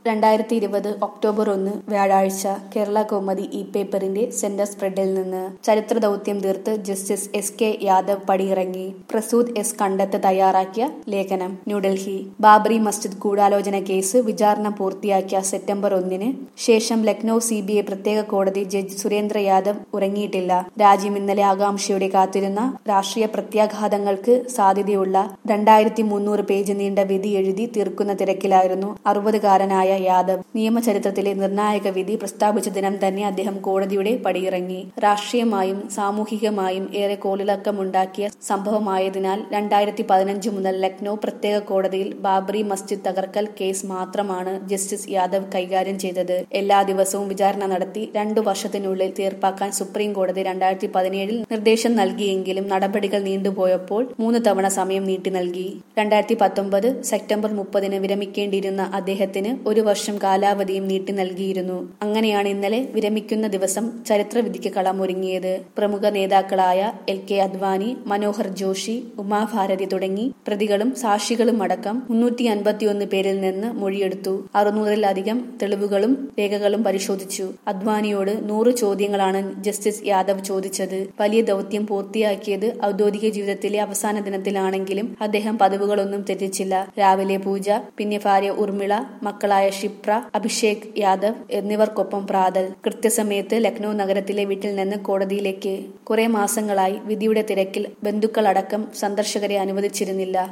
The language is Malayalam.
2020 ഒക്ടോബർ 1 വ്യാഴാഴ്ച കേരള കൗമുദി പേപ്പറിന്റെ സെന്റർ സ്പ്രെഡിൽ നിന്ന് ചരിത്ര ദൗത്യം തീർത്ത് ജസ്റ്റിസ് എസ്.കെ. യാദവ് പടിയിറങ്ങി. പ്രസൂദ് എസ്. കണ്ടത്ത് തയ്യാറാക്കിയ ലേഖനം. ന്യൂഡൽഹി. ബാബറി മസ്ജിദ് ഗൂഢാലോചന കേസ് വിചാരണ പൂർത്തിയാക്കിയ സെപ്റ്റംബർ 1-ന് ശേഷം ലക്നൌ CBI പ്രത്യേക കോടതി ജഡ്ജ് സുരേന്ദ്ര യാദവ് ഉറങ്ങിയിട്ടില്ല. രാജ്യം ഇന്നലെ ആകാംക്ഷയോടെ കാത്തിരുന്ന രാഷ്ട്രീയ പ്രത്യാഘാതങ്ങൾക്ക് സാധ്യതയുള്ള 2300 പേജ് നീണ്ട വിധി എഴുതി തീർക്കുന്ന തിരക്കിലായിരുന്നു 60-കാരനായ യാദവ്. നിയമചരിത്രത്തിലെ നിർണായക വിധി പ്രസ്താവിച്ച ദിനം തന്നെ അദ്ദേഹം കോടതിയുടെ പടിയിറങ്ങി. രാഷ്ട്രീയമായും സാമൂഹികമായും ഏറെ കോളിളക്കമുണ്ടാക്കിയ സംഭവമായതിനാൽ 2015 മുതൽ ലക്നൌ പ്രത്യേക കോടതിയിൽ ബാബറി മസ്ജിദ് തകർക്കൽ കേസ് മാത്രമാണ് ജസ്റ്റിസ് യാദവ് കൈകാര്യം ചെയ്തത്. എല്ലാ ദിവസവും വിചാരണ നടത്തി 2 വർഷത്തിനുള്ളിൽ തീർപ്പാക്കാൻ സുപ്രീം കോടതി 2017 നിർദ്ദേശം നൽകിയെങ്കിലും നടപടികൾ നീണ്ടുപോയപ്പോൾ 3 തവണ സമയം നീട്ടി നൽകി. 2019 സെപ്റ്റംബർ 30-ന് വിരമിക്കേണ്ടിയിരുന്ന അദ്ദേഹത്തിന് 1 വർഷം കാലാവധിയും നീട്ടി നൽകിയിരുന്നു. അങ്ങനെയാണ് ഇന്നലെ വിരമിക്കുന്ന ദിവസം ചരിത്രവിധിക്ക് കളമൊരുങ്ങിയത്. പ്രമുഖ നേതാക്കളായ LK അദ്വാനി, മനോഹർ ജോഷി, ഉമാഭാരതി തുടങ്ങി പ്രതികളും സാക്ഷികളും അടക്കം 351 പേരിൽ നിന്ന് മൊഴിയെടുത്തു. 600-ലധികം തെളിവുകളും രേഖകളും പരിശോധിച്ചു. അദ്വാനിയോട് 100 ചോദ്യങ്ങളാണ് ജസ്റ്റിസ് യാദവ് ചോദിച്ചത്. വലിയ ദൗത്യം പൂർത്തിയാക്കിയത് ഔദ്യോഗിക ജീവിതത്തിലെ അവസാന ദിനത്തിലാണെങ്കിലും അദ്ദേഹം പതിവുകളൊന്നും തെറ്റിച്ചില്ല. രാവിലെ പൂജ, പിന്നെ ഭാര്യ ഉർമിള, മക്കളായ ക്ഷിപ്ര, അഭിഷേക് യാദവ് എന്നിവർക്കൊപ്പം പ്രാതൽ. കൃത്യസമയത്ത് ലക്നൌ നഗരത്തിലെ വീട്ടിൽ നിന്ന് കോടതിയിലേക്ക്. കുറെ മാസങ്ങളായി വിധിയുടെ തിരക്കിൽ ബന്ധുക്കളടക്കം സന്ദർശകരെ അനുവദിച്ചിരുന്നില്ല.